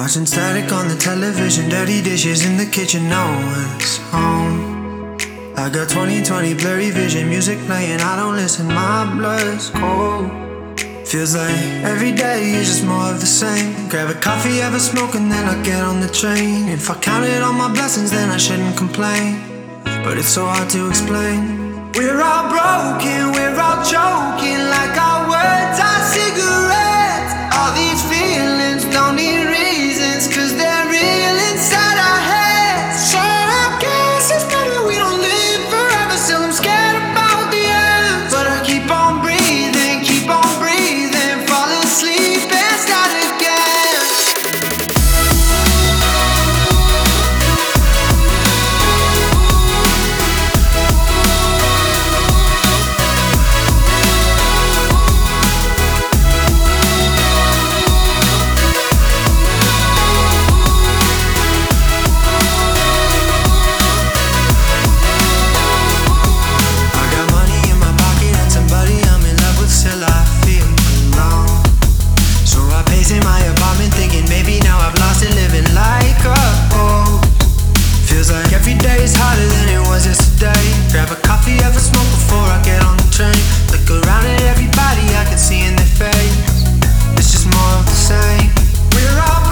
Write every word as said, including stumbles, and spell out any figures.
Watching static on the television, dirty dishes in the kitchen, no one's home. I got twenty twenty blurry vision, music playing, I don't listen, my blood's cold. Feels like every day is just more of the same. Grab a coffee, have a smoke, and then I get on the train. If I counted all my blessings, then I shouldn't complain, but it's so hard to explain. We're all broken, we're all choking, like our words are cigarettes. All these feelings don't need reasons, cause they're real inside our heads. So I guess it's better we don't live forever. Still I'm scared about the end, but I keep on breathing, keep on breathing, fall asleep and start again. In my apartment thinking maybe now I've lost it, living like a fool. Feels like every day is harder than it was yesterday. Grab a coffee, have a smoke before I get on the train. Look around at everybody I can see in their face. It's just more of the same. We're all